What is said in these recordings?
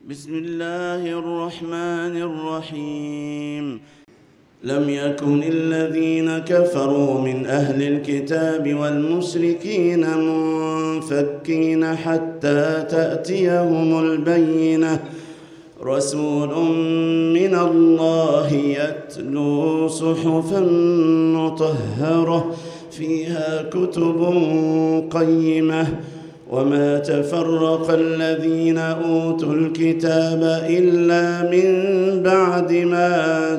بسم الله الرحمن الرحيم. لم يكن الذين كفروا من أهل الكتاب والمشركين منفكين حتى تأتيهم البينة، رسول من الله يتلو صحفا مطهرة فيها كتب قيمة، وما تفرق الذين أوتوا الكتاب إلا من بعد ما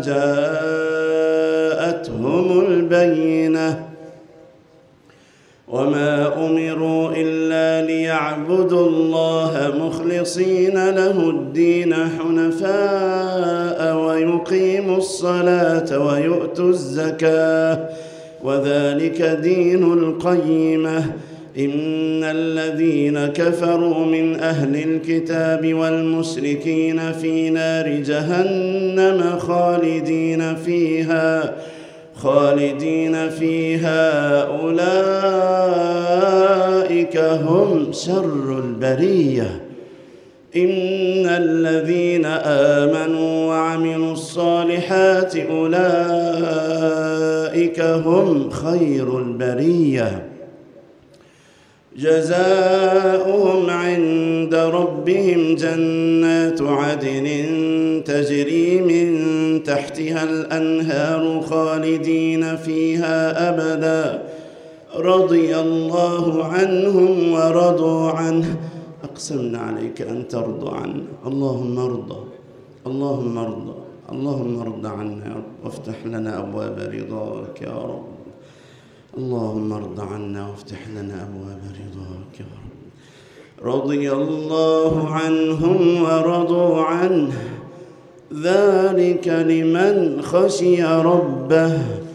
جاءتهم البينة، وما أمروا إلا ليعبدوا الله مخلصين له الدين حنفاء ويقيموا الصلاة ويؤتوا الزكاة، وذلك دين القيمة. إن الذين كفروا من أهل الكتاب والمشركين في نار جهنم خالدين فيها أولئك هم شر البرية. إن الذين آمنوا وعملوا الصالحات أولئك هم خير البرية، جزاؤهم عند ربهم جنات عدن تجري من تحتها الأنهار خالدين فيها أبدا، رضي الله عنهم ورضوا عنه. أقسمنا عليك أن ترضى عنا، اللهم ارضى اللهم ارضى عنا يا رب، وافتح لنا أبواب رضاك يا رب. اللهم ارض عنا وافتح لنا أبواب رضاك يا رب. رضي الله عنهم ورضوا عنه، ذلك لمن خشي ربه.